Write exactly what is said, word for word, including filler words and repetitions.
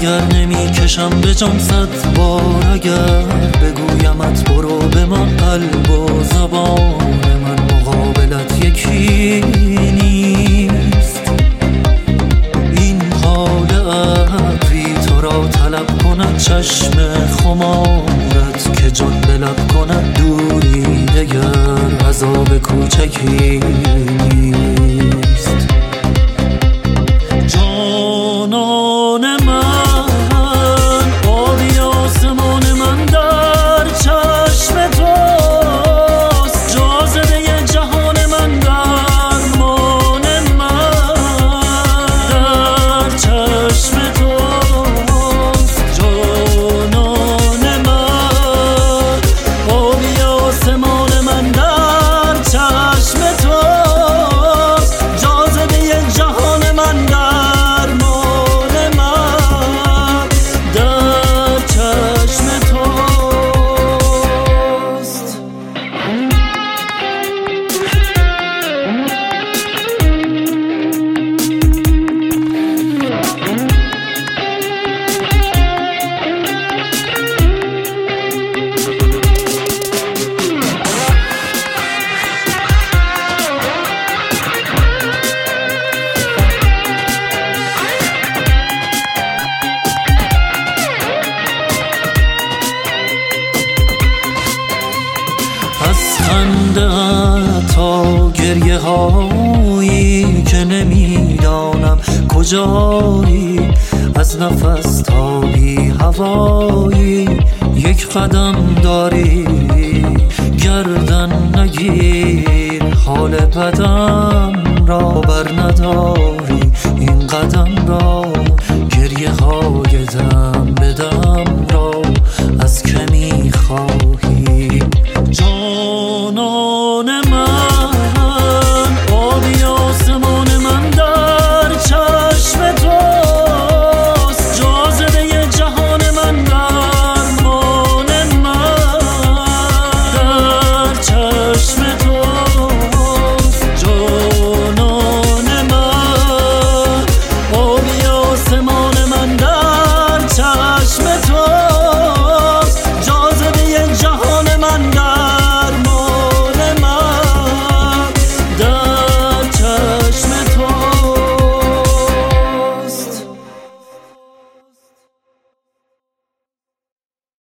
اگر نمی کشم به جام صد بار، اگر بگویمت برو به من، قلب و زبان من مقابلت یکی نیست. این حال ابری تو را طلب کند، چشم خمارت که جان به لب کند، دوری دگر عذاب کوچکی نیست. جانان من آبی آسمان من در چشم توست، جاذبه جهان من درمان من در چشم توست. جانان من آبی آسمان من در چشم توست، جاذبه جهان من درمان من در چشم توست. از خنده تا گریه هایی که نمیدانم کجایی، از نفس تا بی هوایی یک قدم داری. گردن نگیر حال بدم را، بر